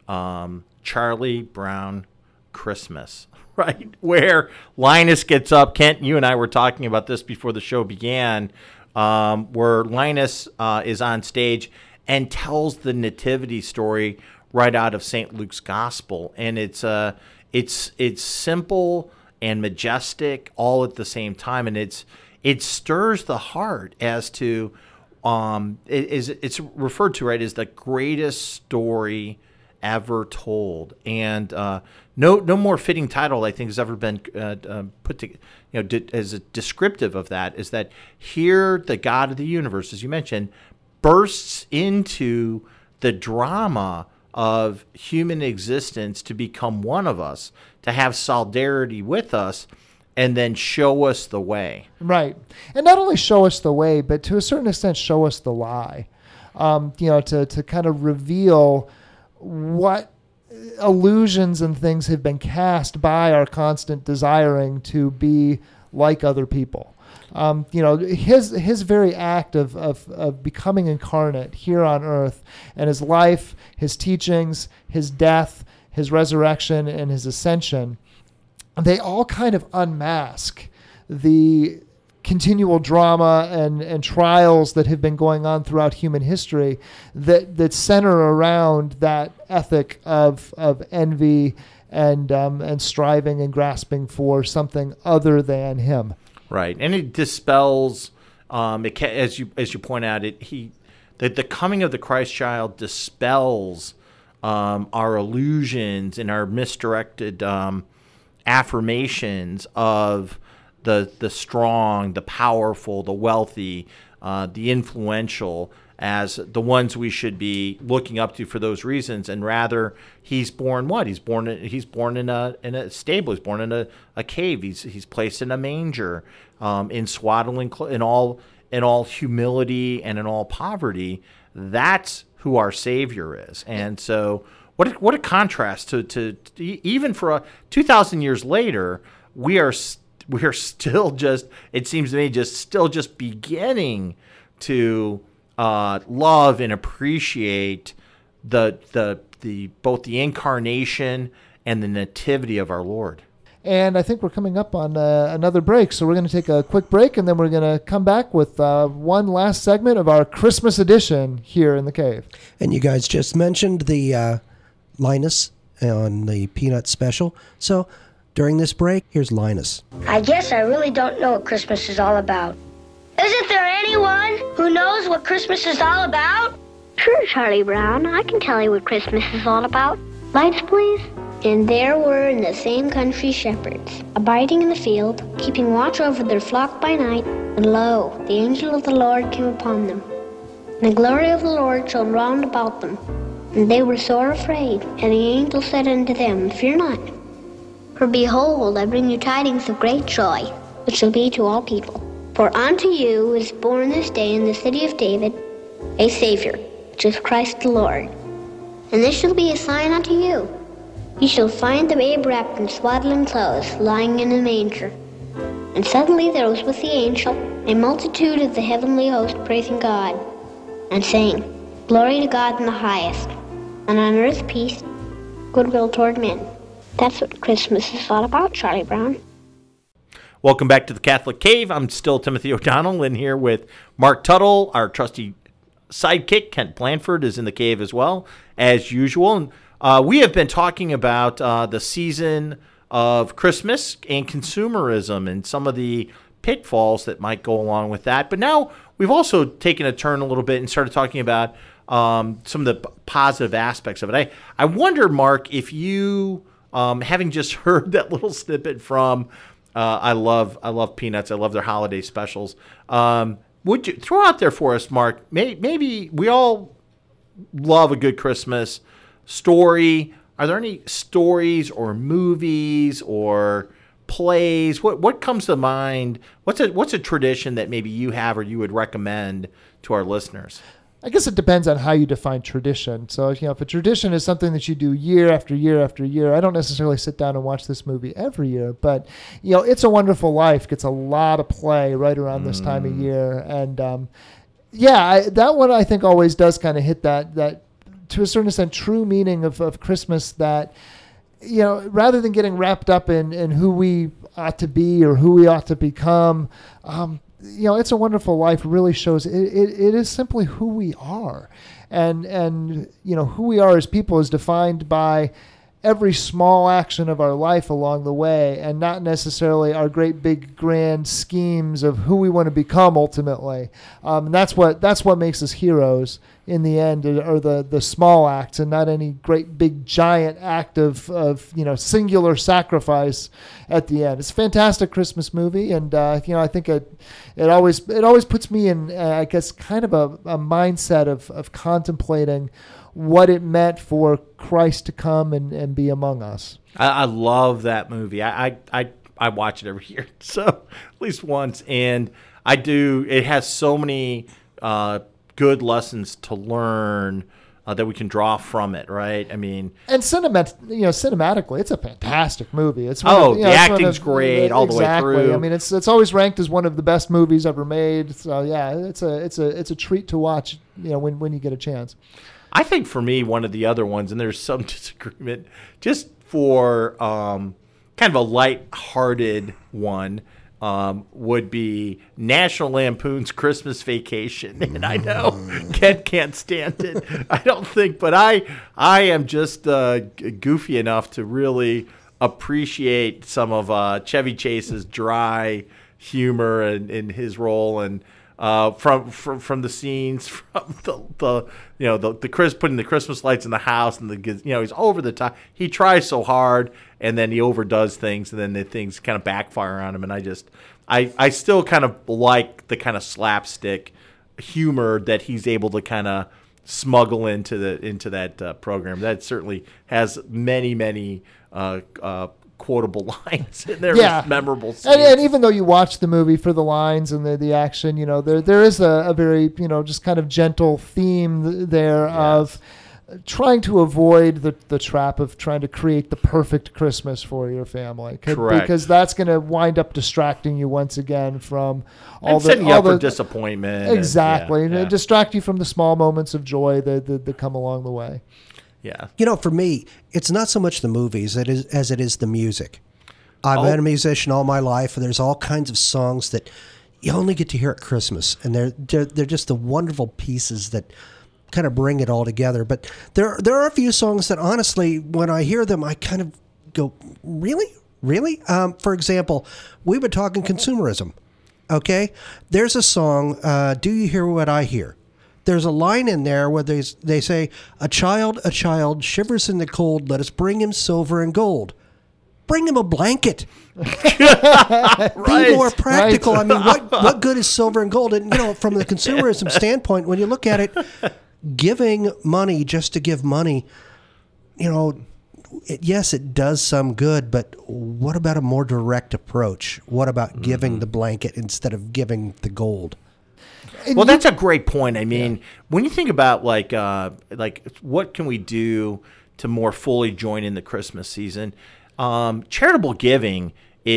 um, Charlie Brown Christmas, right? Where Linus gets up. Kent, you and I were talking about this before the show began, um, where Linus uh, is on stage and tells the nativity story right out of Saint Luke's Gospel. And it's uh, it's it's simple and majestic all at the same time. And it's it stirs the heart as to, um, it, is it's referred to, right, as the greatest story ever told. And uh, no no more fitting title, I think, has ever been uh, uh, put to, you know, di- as a descriptive of that, is that here the God of the universe, as you mentioned, bursts into the drama of human existence to become one of us, to have solidarity with us, and then show us the way. Right. And not only show us the way, but to a certain extent show us the lie. Um, you know, to, to kind of reveal what illusions and things have been cast by our constant desiring to be like other people. Um, you know, his his very act of, of, of becoming incarnate here on earth, and his life, his teachings, his death, his resurrection, and his ascension, they all kind of unmask the continual drama and, and trials that have been going on throughout human history that, that center around that ethic of of envy and um, and striving and grasping for something other than him. Right, and it dispels, um, it ca- as you as you point out, it he the the coming of the Christ child dispels um, our illusions and our misdirected um, affirmations of the the strong, the powerful, the wealthy, uh, the influential as the ones we should be looking up to for those reasons, and rather he's born what? He's born in, he's born in a in a stable. He's born in a, a cave. He's he's placed in a manger, um, in swaddling clo- in all in all humility and in all poverty. That's who our Savior is, and so what a, what a contrast to to, to even for a, two thousand years later, we are we are still just, it seems to me, just still just beginning to Uh, love and appreciate the the the both the incarnation and the nativity of our Lord. And I think we're coming up on uh, another break, so we're going to take a quick break, and then we're going to come back with uh, one last segment of our Christmas edition here in the cave. And you guys just mentioned the uh, Linus on the Peanut special. So during this break, here's Linus. I guess I really don't know what Christmas is all about. Isn't there anyone who knows what Christmas is all about? Sure, Charlie Brown. I can tell you what Christmas is all about. Lights, please. And there were in the same country shepherds, abiding in the field, keeping watch over their flock by night. And lo, the angel of the Lord came upon them. And the glory of the Lord shone round about them. And they were sore afraid. And the angel said unto them, Fear not. For behold, I bring you tidings of great joy, which shall be to all people. For unto you is born this day in the city of David a Savior, which is Christ the Lord. And this shall be a sign unto you. You shall find the babe wrapped in swaddling clothes, lying in a manger. And suddenly there was with the angel a multitude of the heavenly host praising God, and saying, Glory to God in the highest, and on earth peace, goodwill toward men. That's what Christmas is all about, Charlie Brown. Welcome back to the Catholic Cave. I'm still Timothy O'Donnell, in here with Mark Tuttle. Our trusty sidekick, Kent Blanford, is in the cave as well, as usual. And Uh, we have been talking about uh, the season of Christmas and consumerism and some of the pitfalls that might go along with that. But now we've also taken a turn a little bit and started talking about um, some of the p- positive aspects of it. I, I wonder, Mark, if you, um, having just heard that little snippet from uh, I love I love Peanuts, I love their holiday specials, um, would you throw out there for us, Mark, may, maybe we all love a good Christmas story. Are there any stories or movies or plays? What what comes to mind? What's a what's a tradition that maybe you have or you would recommend to our listeners? I guess it depends on how you define tradition. So, you know, if a tradition is something that you do year after year after year, I don't necessarily sit down and watch this movie every year, but, you know, It's a Wonderful Life gets a lot of play right around this time of year. And, um, yeah, I, that one I think always does kind of hit that, that to a certain extent, true meaning of, of Christmas, that, you know, rather than getting wrapped up in, in who we ought to be or who we ought to become, um, you know, It's a Wonderful Life really shows it, it, it is simply who we are. And, and, you know, who we are as people is defined by every small action of our life along the way, and not necessarily our great big grand schemes of who we want to become ultimately. Um, and that's what that's what makes us heroes in the end, are the the small acts, and not any great big giant act of, of you know singular sacrifice at the end. It's a fantastic Christmas movie, and uh, you know I think it it always it always puts me in uh, I guess kind of a, a mindset of of contemplating what it meant for Christ to come and, and be among us. I, I love that movie. I, I I I watch it every year, so at least once, and I do. It has so many uh, good lessons to learn uh, that we can draw from it, right? I mean, and cinema, you know, cinematically, it's a fantastic movie. It's one oh, of, you the know, acting's of, great all exactly. the way through. I mean, it's it's always ranked as one of the best movies ever made. So yeah, it's a it's a it's a treat to watch. You know, when when you get a chance. I think for me, one of the other ones, and there's some disagreement, just for um, kind of a light-hearted one, um, would be National Lampoon's Christmas Vacation. And I know Ken can't stand it. I don't think, but I I am just uh, goofy enough to really appreciate some of uh, Chevy Chase's dry humor and in his role, and Uh, from, from from the scenes, from the, the you know the the Chris putting the Christmas lights in the house, and the you know he's over the top. He tries so hard, and then he overdoes things, and then the things kind of backfire on him. And I just I I still kind of like the kind of slapstick humor that he's able to kind of smuggle into the into that uh, program. That certainly has many many uh, uh, quotable lines in there, yeah. memorable scenes. And, and even though you watch the movie for the lines and the, the action, you know, there there is a, a very, you know, just kind of gentle theme there yes. of trying to avoid the, the trap of trying to create the perfect Christmas for your family. Correct. Because that's going to wind up distracting you once again from all and the setting you all up the for disappointment. Exactly. And, yeah, and yeah. distract you from the small moments of joy that, that, that come along the way. Yeah. You know, for me, it's not so much the movies it is, as it is the music. I've Oh. been a musician all my life, and there's all kinds of songs that you only get to hear at Christmas, and they're they're, they're just the wonderful pieces that kind of bring it all together. But there there are a few songs that, honestly, when I hear them, I kind of go, really? Really? Um, for example, we've been talking consumerism, okay? There's a song, uh, Do You Hear What I Hear? There's a line in there where they, they say, a child, a child, shivers in the cold, let us bring him silver and gold. Bring him a blanket. Right. Be more practical. Right. I mean, what, what good is silver and gold? And, you know, from the consumerism standpoint, when you look at it, giving money just to give money, you know, it, yes, it does some good, but what about a more direct approach? What about mm-hmm. giving the blanket instead of giving the gold? Well, that's a great point. I mean, yeah. when you think about like uh, like what can we do to more fully join in the Christmas season, um, charitable giving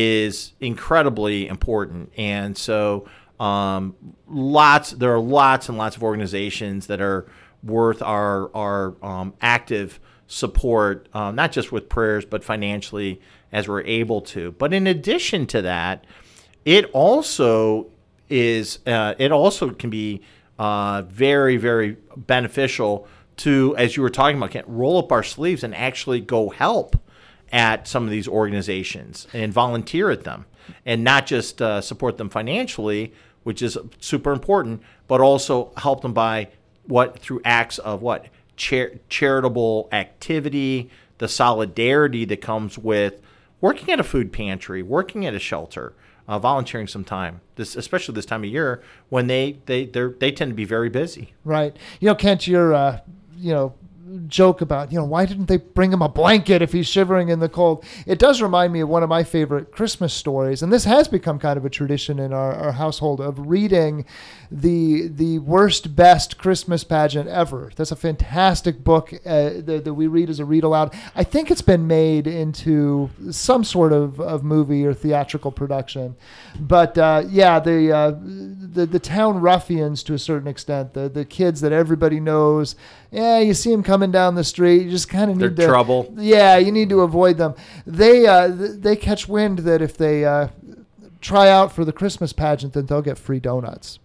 is incredibly important, and so um, lots there are lots and lots of organizations that are worth our our um, active support, uh, not just with prayers but financially as we're able to. But in addition to that, it also is uh, it also can be uh, very, very beneficial to, as you were talking about, Kent, roll up our sleeves and actually go help at some of these organizations and volunteer at them, and not just uh, support them financially, which is super important, but also help them by what through acts of what Char- charitable activity, the solidarity that comes with working at a food pantry, working at a shelter. Uh, volunteering some time, this especially this time of year when they they they they tend to be very busy. Right. You know, Kent, your uh, you know joke about you know why didn't they bring him a blanket if he's shivering in the cold? It does remind me of one of my favorite Christmas stories, and this has become kind of a tradition in our, our household of reading the the worst best Christmas pageant ever. That's a fantastic book uh, that, that we read as a read aloud. I think it's been made into some sort of, of movie or theatrical production, but uh, yeah, the, uh, the the town ruffians to a certain extent, the the kids that everybody knows. Yeah, you see them coming down the street. You just kind of need They're to trouble. Yeah, you need to avoid them. They uh, they catch wind that if they uh, try out for the Christmas pageant, then they'll get free donuts.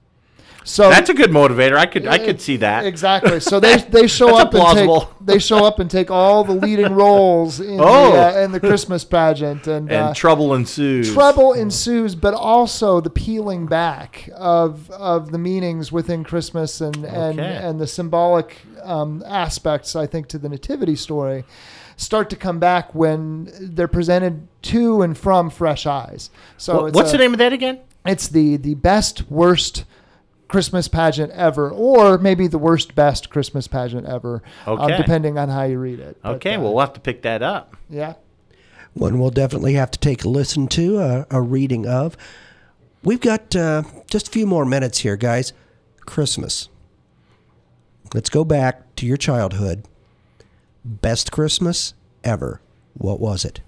So that's a good motivator. I could I could see that. Exactly. So they they show up and take they show up and take all the leading roles in, oh. the, uh, in the Christmas pageant, and, and uh, trouble ensues. Trouble ensues, but also the peeling back of of the meanings within Christmas and okay. and and the symbolic um, aspects, I think, to the nativity story start to come back when they're presented to and from fresh eyes. So what, what's a, the name of that again? It's the the best worst Christmas pageant ever, or maybe the worst best Christmas pageant ever, okay. um, depending on how you read it. Okay, but, uh, well, we'll have to pick that up. Yeah. One we'll definitely have to take a listen to, uh, a reading of. We've got uh, just a few more minutes here, guys. Christmas. Let's go back to your childhood. Best Christmas ever. What was it?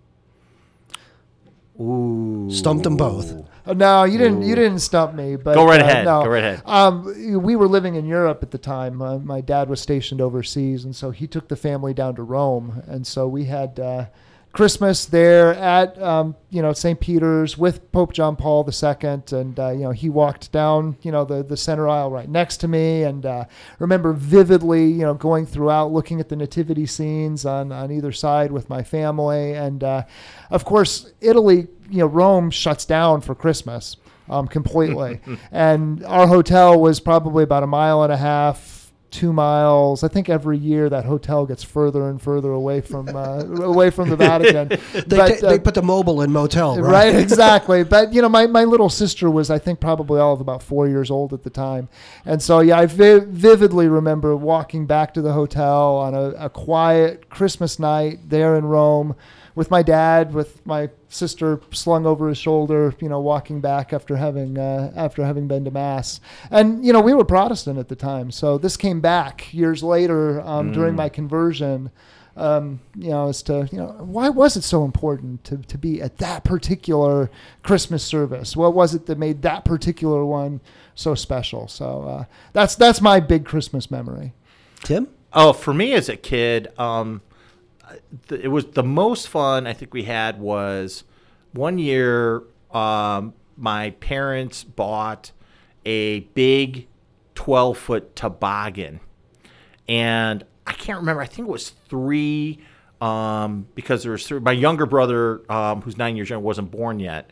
Ooh. Stumped them both. No, you didn't. Ooh. You didn't stump me. But go right uh, ahead. No. Go right ahead. Um, we were living in Europe at the time. Uh, my dad was stationed overseas, and so he took the family down to Rome, and so we had uh, Christmas there at um, you know Saint Peter's with Pope John Paul the Second, and uh, you know he walked down you know the the center aisle right next to me, and uh, remember vividly you know going throughout looking at the nativity scenes on on either side with my family, and uh, of course Italy. You know, Rome shuts down for Christmas um, completely. And our hotel was probably about a mile and a half, two miles. I think every year that hotel gets further and further away from uh, away from the Vatican. they, but, t- uh, they put the mobile in motel, right? Right, exactly. But, you know, my, my little sister was, I think, probably all of about four years old at the time. And so, yeah, I vi- vividly remember walking back to the hotel on a, a quiet Christmas night there in Rome, with my dad, with my sister slung over his shoulder, you know, walking back after having uh, after having been to Mass. And, you know, we were Protestant at the time. So this came back years later um, mm. during my conversion, um, you know, as to, you know, why was it so important to, to be at that particular Christmas service? What was it that made that particular one so special? So uh, that's that's my big Christmas memory. Tim? Oh, for me as a kid, um, th- it was the most fun I think we had was one year. Um, my parents bought a big twelve foot toboggan, and I can't remember. I think it was three. Um, because there was three, my younger brother, um, who's nine years younger, wasn't born yet.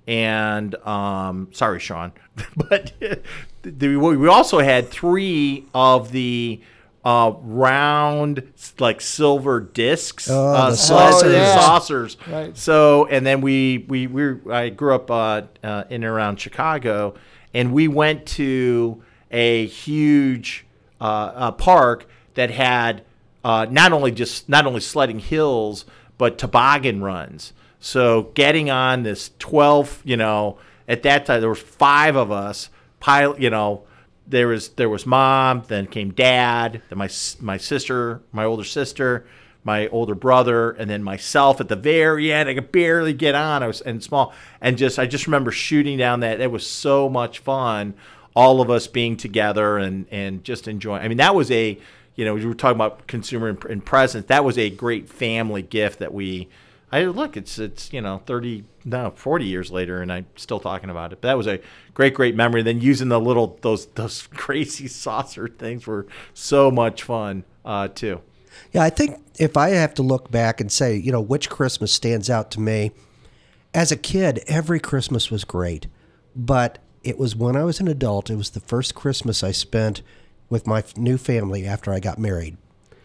And um, sorry, Sean, but the, we also had three of the uh, round, like silver discs, Oh, uh, the saucers. saucers. Yeah. saucers. Right. So, and then we we we I grew up uh, uh, in and around Chicago, and we went to a huge uh, uh, park that had. Uh, not only just not only sledding hills, but toboggan runs. So getting on this twelve, you know, at that time there was five of us. Pilot, you know, there was there was mom, then came dad, then my my sister, my older sister, my older brother, and then myself at the very end. I could barely get on. I was and small, and just I just remember shooting down that. It was so much fun. All of us being together and and just enjoying. I mean, that was a You know, we were talking about consumer and, and presents. That was a great family gift that we. I look, it's it's you know thirty no forty years later, and I'm still talking about it. But that was a great great memory. Then using the little those those crazy saucer things were so much fun uh, too. Yeah, I think if I have to look back and say, you know, which Christmas stands out to me, as a kid, every Christmas was great, but it was when I was an adult. It was the first Christmas I spent with my new family after I got married.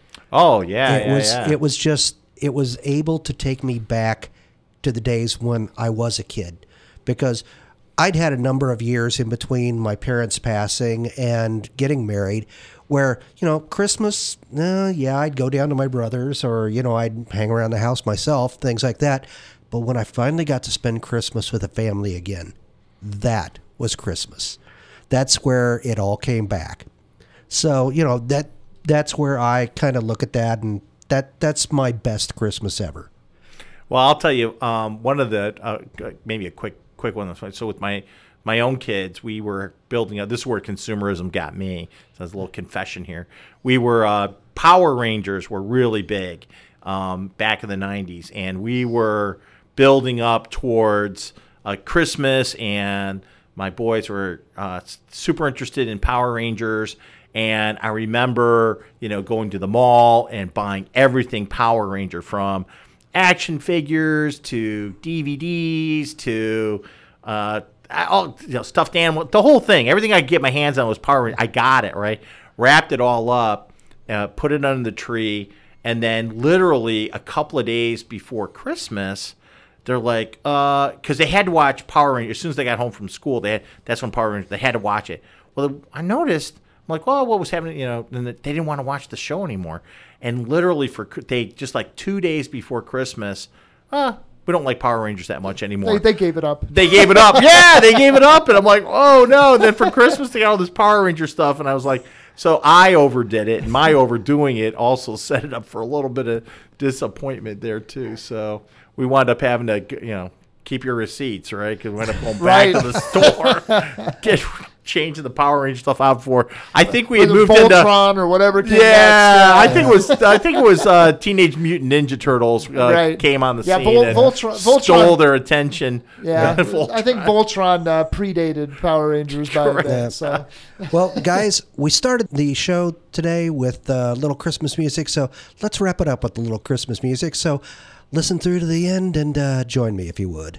Oh yeah, it yeah, was yeah. it was just it was able to take me back to the days when I was a kid, because I'd had a number of years in between my parents passing and getting married where, you know, Christmas, uh, yeah, I'd go down to my brother's, or, you know, I'd hang around the house myself, things like that. But when I finally got to spend Christmas with a family again, that was Christmas. That's where it all came back. So, you know, that that's where I kind of look at that, and that that's my best Christmas ever. Well, I'll tell you, um, one of the uh, maybe a quick quick one. So with my my own kids, we were building up. This is where consumerism got me. So there's a little confession here. We were uh, Power Rangers were really big um, back in the nineties, and we were building up towards uh, Christmas, and my boys were uh, super interested in Power Rangers. And I remember, you know, going to the mall and buying everything Power Ranger, from action figures to D V Ds to uh, all, you know, stuffed animal, the whole thing. Everything I could get my hands on was Power Ranger. I got it, right? Wrapped it all up, uh, put it under the tree, and then literally a couple of days before Christmas, they're like, uh, because they had to watch Power Rangers. As soon as they got home from school, they had, that's when Power Rangers, they had to watch it. Well, I noticed, I'm like, well, what was happening? You know, and they didn't want to watch the show anymore. And literally for they just like two days before Christmas, uh, we don't like Power Rangers that much anymore. They, they gave it up. They gave it up. Yeah, they gave it up. And I'm like, oh no. And then for Christmas, they got all this Power Ranger stuff. And I was like, so I overdid it. And my overdoing it also set it up for a little bit of disappointment there too. So we wound up having to, you know, keep your receipts, right? Because we ended up going back Right. to the store, get changing the Power Ranger stuff out for. I think we Or had the moved Voltron into or whatever came Yeah, next. I think it was. I think it was uh, Teenage Mutant Ninja Turtles uh, Right. came on the Yeah, scene Vol- and Voltron- Voltron- stole their attention. Yeah, Voltron. I think Voltron uh, predated Power Rangers by a Correct. bit. So Well, guys, we started the show today with a uh, little Christmas music, so let's wrap it up with a little Christmas music. So listen through to the end and uh, join me if you would.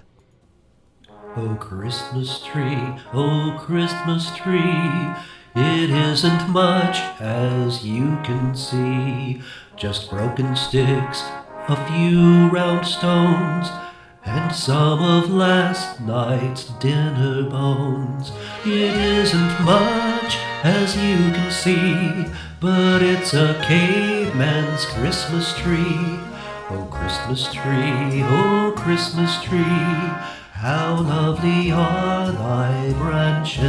Oh, Christmas tree, oh, Christmas tree, it isn't much as you can see. Just broken sticks, a few round stones, and some of last night's dinner bones. It isn't much as you can see, but it's a caveman's Christmas tree. Oh, Christmas tree, oh, Christmas tree, how lovely are thy branches.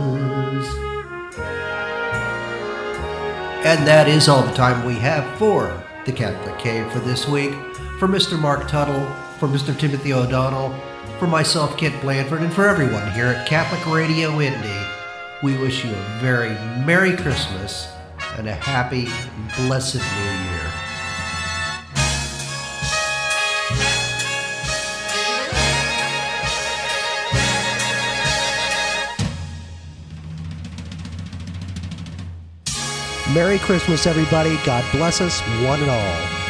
And that is all the time we have for the Catholic Cave for this week. For Mister Mark Tuttle, for Mister Timothy O'Donnell, for myself, Kent Blanford, and for everyone here at Catholic Radio Indy, we wish you a very Merry Christmas and a happy, blessed New Year. Merry Christmas, everybody. God bless us, one and all.